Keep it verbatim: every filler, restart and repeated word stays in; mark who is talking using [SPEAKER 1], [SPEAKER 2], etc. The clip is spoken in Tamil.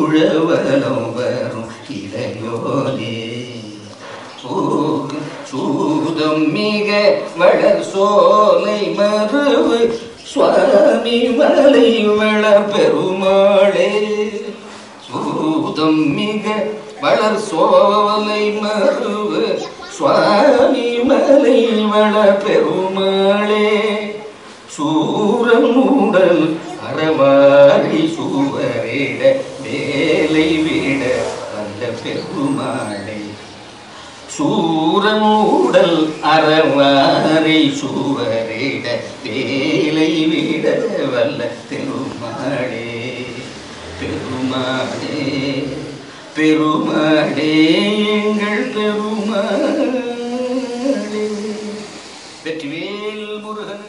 [SPEAKER 1] உழவலம் வரும் இளையோனே சூதம் மிக வளர் சோலை மருவு சுவாமி மலை வளர் பெருமாளே சூதம் மிக வளர் சோலை மருவு சுவாமி மலை வளர் பெருமாளே சூரன் உடல் அறவாரி சுவரிட வேலை விட வல்ல பெருமாளே சூரன் உடல் அறவாரி சுவரிட வேலை விட வல்ல பெருமாளே பெருமாளே பெருமாளே எங்கள் பெருமாளே வெற்றிவேல் முருகன்.